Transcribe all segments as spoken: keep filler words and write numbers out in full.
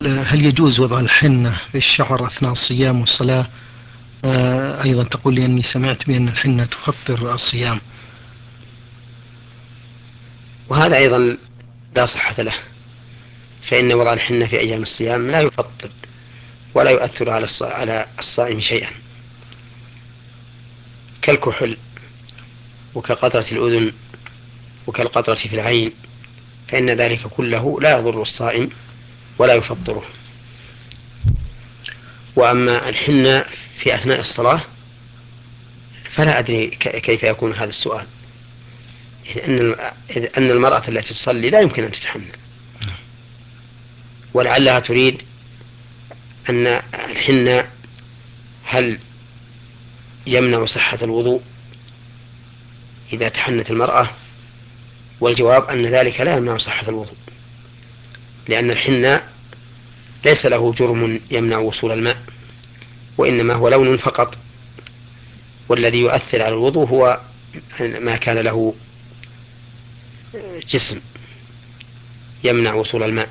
هل يجوز وضع الحنة في الشعر أثناء الصيام والصلاة؟ آه، أيضا تقول لي أني سمعت بأن الحنة تفطر الصيام. وهذا أيضا لا صحة له، فإن وضع الحنة في أيام الصيام لا يفطر ولا يؤثر على على الصائم شيئا، كالكحل وكقطرة الأذن وكالقطرة في العين، فإن ذلك كله لا يضر الصائم ولا يفطره. وأما الحنة في أثناء الصلاة فلا أدري كيف يكون هذا السؤال، إذ أن المرأة التي تصلي لا يمكن أن تتحنى، ولعلها تريد أن الحنة هل يمنع صحة الوضوء إذا تحنت المرأة؟ والجواب أن ذلك لا يمنع صحة الوضوء، لأن الحنة ليس له جرم يمنع وصول الماء، وإنما هو لون فقط، والذي يؤثر على الوضوء هو ما كان له جسم يمنع وصول الماء،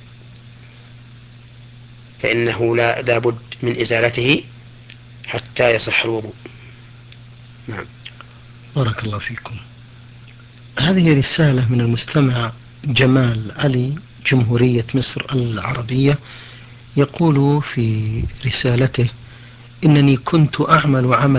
فإنه لا لابد من إزالته حتى يصح الوضوء. نعم. بارك الله فيكم. هذه رسالة من المستمع جمال علي، جمهورية مصر العربية، يقول في رسالته: إنني كنت أعمل عمل